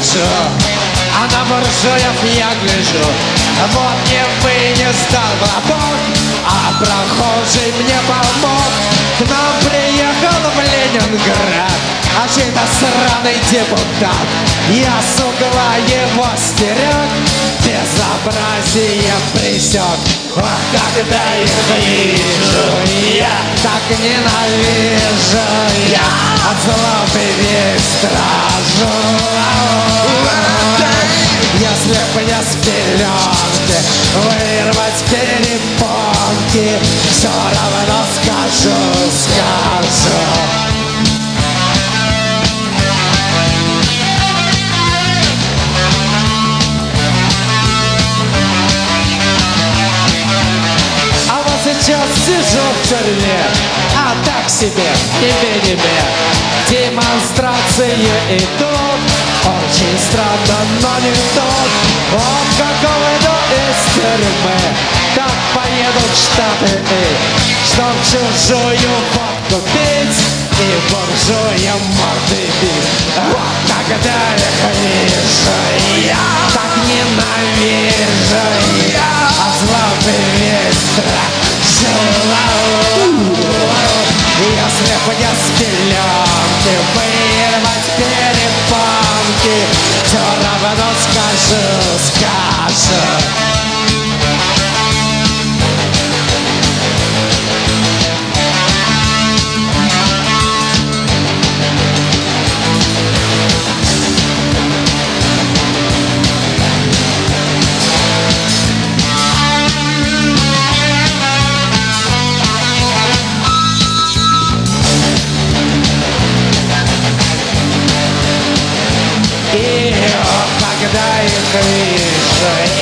скажу, а на буржуев я гляжу. Вот не вынес долбок, а прохожий мне помог. К нам приехал в Ленинград, а чей-то сраный депутат. Я с угла его стерег, безобразие пресек. Вот когда их вижу, я так ненавижу, я от злобы весь дрожу. Если б я с пеленки вырвать перепонки, все равно скажу. А вот сейчас сижу в тюрьме, а так себе, тебе. Демонстрации идут, очень странно, но не тут. Вот как выйду из тюрьмы, так поедут в Штаты, чтоб чужую водку пить и буржуям морды бить. Вот когда их вижу, я так ненавижу, я от злобы весь дрожу. Если б я с пеленки вырвать перепонки, все равно скажу. И когда их вижу,